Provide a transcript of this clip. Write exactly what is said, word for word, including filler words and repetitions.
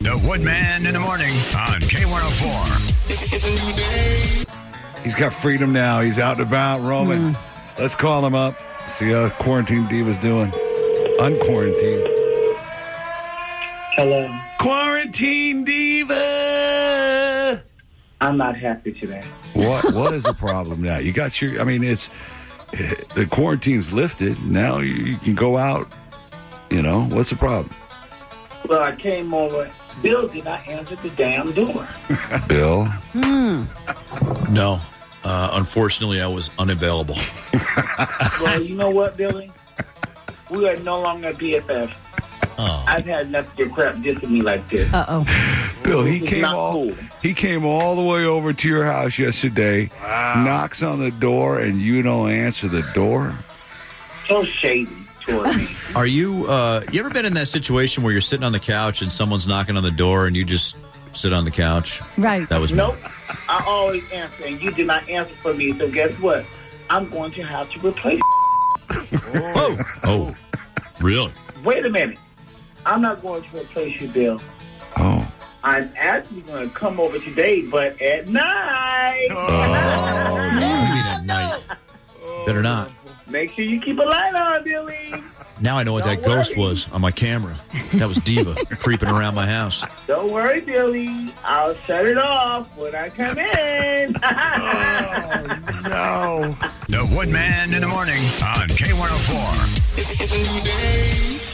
The Woodman in the morning on K one oh four. It's a new day. He's got freedom now. He's out and about roaming. Mm. Let's call him up. See how Quarantine Diva's doing. Unquarantined. Hello. Quarantine Diva! I'm not happy today. What? What is the problem now? You got your, I mean, it's, the quarantine's lifted. Now you, you can go out. You know, what's the problem? Well, I came over. Bill did not answer the damn door. Bill? Hmm. No. Uh, unfortunately, I was unavailable. Well, you know what, Billy? We are no longer B F F. Oh. I've had enough of your crap dissing me like this. Uh-oh. Bill, he It's came not all cool. he came all the way over to your house yesterday, Wow. knocks on the door, and you don't answer the door? So shady toward me. Are you, uh, you ever been in that situation where you're sitting on the couch and someone's knocking on the door and you just sit on the couch? Right. That was me. Nope. I always answer, and you did not answer for me. So guess what? I'm going to have to replace. Oh. Oh. Really? Wait a minute. I'm not going to replace you, Bill. Oh. I'm actually going to come over today, but at night. Oh, what do you mean at night? Better not. Make sure you keep a light on, Billy. Now I know what that Don't ghost worry. was on my camera. That was Diva creeping around my house. Don't worry, Billy. I'll shut it off when I come in. No. The Woodman in the morning on K one oh four. It's a new day.